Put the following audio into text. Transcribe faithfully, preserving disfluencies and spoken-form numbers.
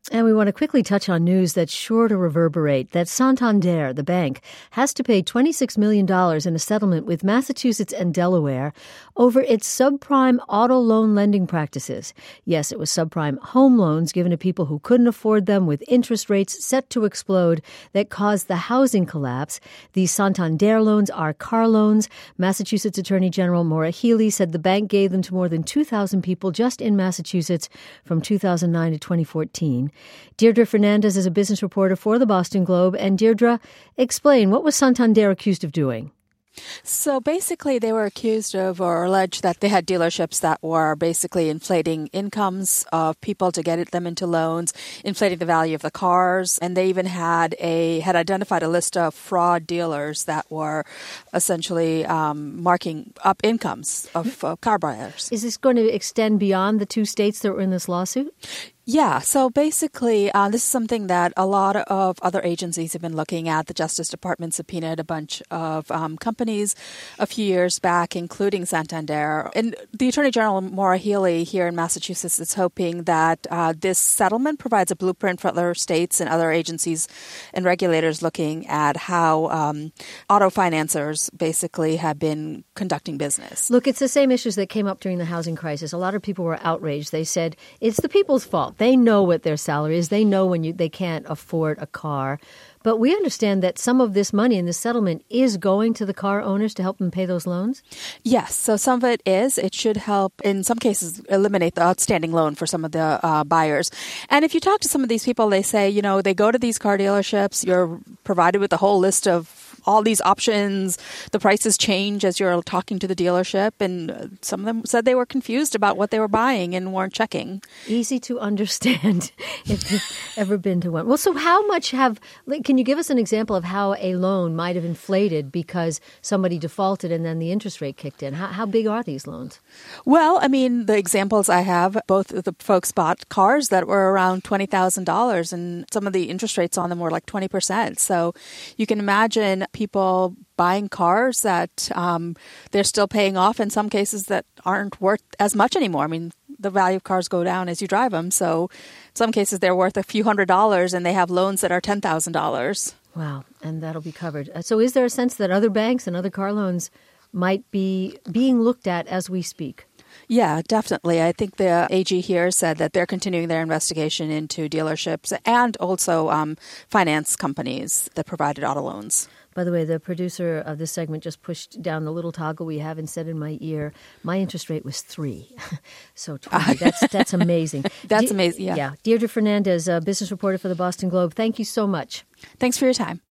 And we want to quickly touch on news that's sure to reverberate, that Santander, the bank, has to pay twenty-six million dollars in a settlement with Massachusetts and Delaware over its subprime auto loan lending practices. Yes, it was subprime home loans given to people who couldn't afford them with interest rates set to explode that caused the housing collapse. These Santander loans are car loans. Massachusetts Attorney General Maura Healey said the bank gave them to more than two thousand people just in Massachusetts from two thousand nine to twenty fourteen. Deirdre Fernandez is a business reporter for the Boston Globe. And Deirdre, explain, what was Santander accused of doing? So basically, they were accused of or alleged that they had dealerships that were basically inflating incomes of people to get them into loans, inflating the value of the cars, and they even had a had identified a list of fraud dealers that were essentially um, marking up incomes of uh, car buyers. Is this going to extend beyond the two states that were in this lawsuit? Yeah, so basically, uh, this is something that a lot of other agencies have been looking at. The Justice Department subpoenaed a bunch of um, companies a few years back, including Santander. And the Attorney General, Maura Healey, here in Massachusetts, is hoping that uh, this settlement provides a blueprint for other states and other agencies and regulators looking at how um, auto financiers basically have been conducting business. Look, it's the same issues that came up during the housing crisis. A lot of people were outraged. They said, it's the people's fault. They know what their salary is. They know when you they can't afford a car. But we understand that some of this money in this settlement is going to the car owners to help them pay those loans? Yes. So some of it is. It should help, in some cases, eliminate the outstanding loan for some of the uh, buyers. And if you talk to some of these people, they say, you know, they go to these car dealerships. You're provided with a whole list of all these options. The prices change as you're talking to the dealership. And some of them said they were confused about what they were buying and weren't checking. Easy to understand if you've ever been to one. Well, so how much have, can you give us an example of how a loan might have inflated because somebody defaulted and then the interest rate kicked in? How, how big are these loans? Well, I mean, the examples I have, both of the folks bought cars that were around twenty thousand dollars and some of the interest rates on them were like twenty percent. So you can imagine people buying cars that um, they're still paying off in some cases that aren't worth as much anymore. I mean, the value of cars go down as you drive them. So in some cases they're worth a few hundred dollars and they have loans that are ten thousand dollars. Wow. And that'll be covered. Uh, so is there a sense that other banks and other car loans might be being looked at as we speak? Yeah, definitely. I think the A G here said that they're continuing their investigation into dealerships and also um, finance companies that provided auto loans. By the way, the producer of this segment just pushed down the little toggle we have and said in my ear, my interest rate was three. So twenty. That's that's amazing. That's De- amazing, yeah. Yeah. Deirdre Fernandez, a business reporter for the Boston Globe. Thank you so much. Thanks for your time.